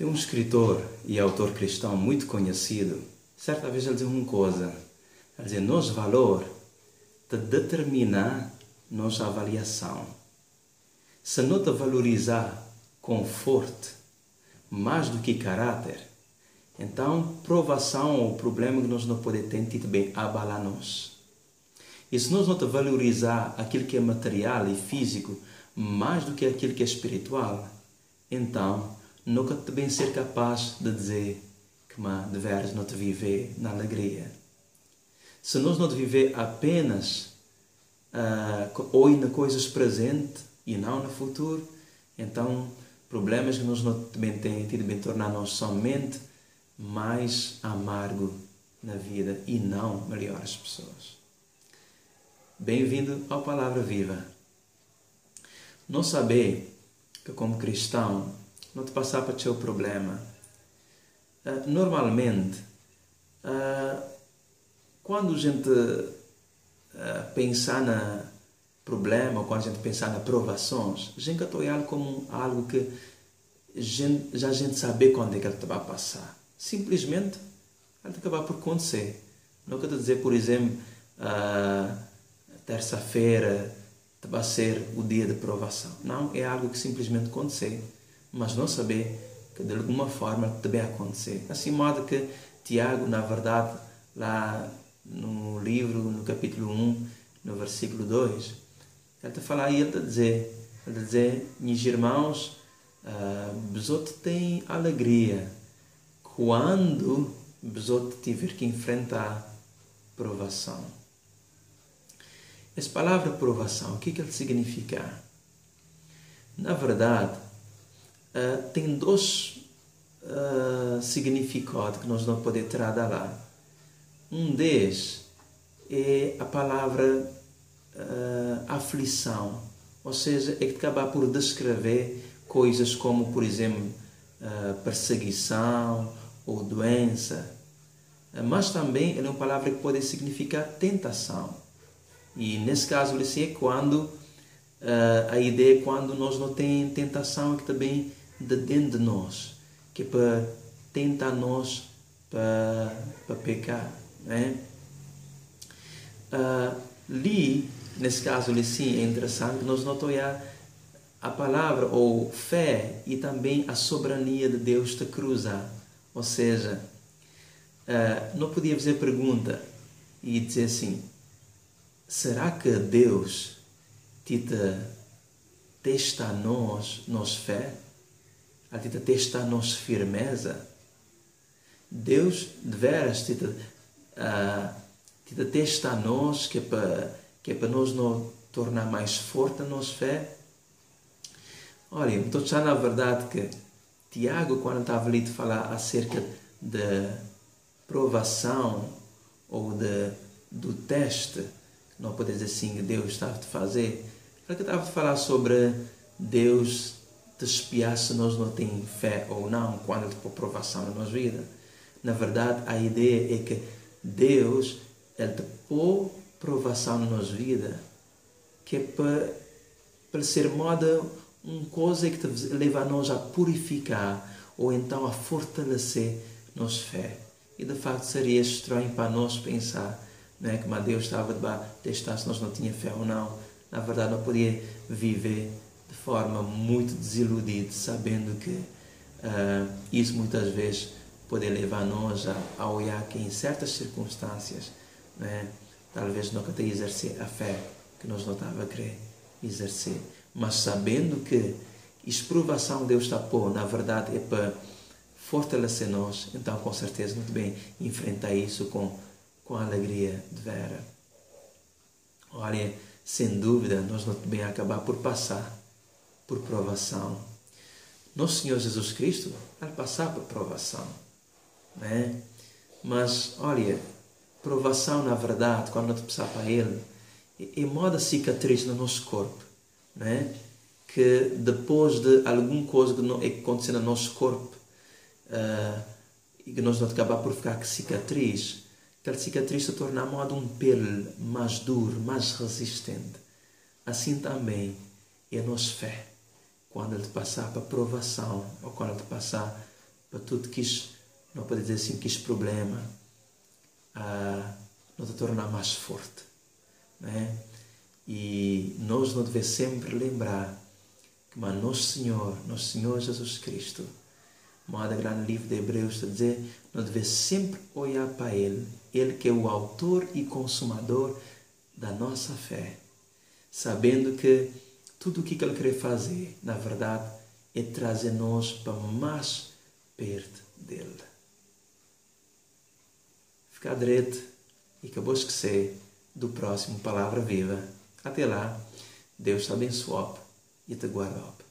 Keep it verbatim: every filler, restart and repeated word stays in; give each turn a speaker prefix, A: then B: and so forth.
A: Tem um escritor e autor cristão muito conhecido. Certa vez ele dizia uma coisa. Ele dizia, nosso valor te determina nossa avaliação. Se não te valorizar conforto mais do que caráter, então provação ou problema que nós não podemos ter também abalar nós. E se nós não te valorizar aquilo que é material e físico mais do que aquilo que é espiritual, então nunca também ser capaz de dizer que de veras não te viver na alegria. Se nós não te viver apenas uh, hoje nas coisas presentes e não no futuro, então problemas que nós não também temos tido bem tornar-nos somente mais amargo na vida e não melhores pessoas. Bem-vindo à Palavra Viva. Não saber que como cristão não te passar para o teu problema. Uh, normalmente, uh, quando a gente uh, pensar na problema, ou quando a gente pensar nas provações, a gente olha como algo que a gente, já a gente sabe quando é que ele vai passar. Simplesmente, ele acabar por acontecer. Não quero dizer, por exemplo, uh, terça-feira vai ser o dia de provação. Não, é algo que simplesmente acontece. Mas não saber que de alguma forma também acontecer. Assim modo que Tiago, na verdade, lá no livro, no capítulo um, no versículo dois, ele está a falar e ele está a dizer, ele está a dizer, meus irmãos, uh, tem alegria quando besoto tiver que enfrentar provação. Essa palavra provação, o que, que ele significa? Na verdade, uh, tem dois uh, significados que nós não podemos tirar da lá. Um deles é a palavra uh, aflição, ou seja, é que acaba por descrever coisas como, por exemplo, uh, perseguição ou doença, uh, mas também é uma palavra que pode significar tentação. E nesse caso, é quando uh, a ideia é quando nós não temos tentação que também de dentro de nós, que é para tentar nós para, para pecar, né? Uh, ali, nesse caso, sim, é interessante que nós notamos a palavra ou fé e também a soberania de Deus te cruzar. Ou seja, uh, não podia fazer pergunta e dizer assim, será que Deus te testa a nós, nossa fé? A te testa a nossa firmeza? Deus, de veras, te, uh, te testa a nós, que é para que é para nós não tornar mais forte a nossa fé? Olha, estou já na verdade que Tiago, quando estava ali a falar acerca da provação ou de, do teste, não pode dizer assim que Deus estava a fazer, ele estava a falar sobre Deus te espiar se nós não temos fé ou não, quando ele tem provação na nossa vida. Na verdade, a ideia é que Deus, ele te pôs provação na nossa vida, que é para, para ser moda uma coisa que te leva a nós a purificar ou então a fortalecer nossa fé. E de facto seria estranho para nós pensar, não é, que mas Deus estava a testar se nós não tínhamos fé ou não. Na verdade, não podia viver de forma muito desiludida, sabendo que uh, isso muitas vezes pode levar nós a, a olhar que em certas circunstâncias, não é, talvez nunca tenha exercer a fé que nós não estava a querer exercer. Mas sabendo que a provação Deus está a pôr, na verdade, é para fortalecer nós, então com certeza muito bem enfrentar isso com com alegria de vera. Olha, sem dúvida, nós não bem acabar por passar por provação. Nosso Senhor Jesus Cristo vai passar por provação, né? Mas, olha, provação, na verdade, quando nós passar para Ele, é moda cicatriz no nosso corpo, né? Que depois de alguma coisa que acontecer no nosso corpo, uh, e que nós não acabar por ficar com cicatriz, aquela cicatriz se torna a modo um pele mais duro, mais resistente. Assim também é a nossa fé. Quando ele te passar para provação, ou quando ele te passar para tudo que não pode dizer assim, que este problema ah, não te tornar mais forte, né? E nós não devemos sempre lembrar que mas nosso Senhor, nosso Senhor Jesus Cristo, moda grande livro de Hebreus está a dizer, nós devemos sempre olhar para Ele, Ele que é o autor e consumador da nossa fé, sabendo que tudo o que Ele quer fazer, na verdade, é trazer nós para mais perto dele. Ficar direito e que vos esquecer do próximo Palavra Viva. Até lá, Deus te abençoe e te guarde.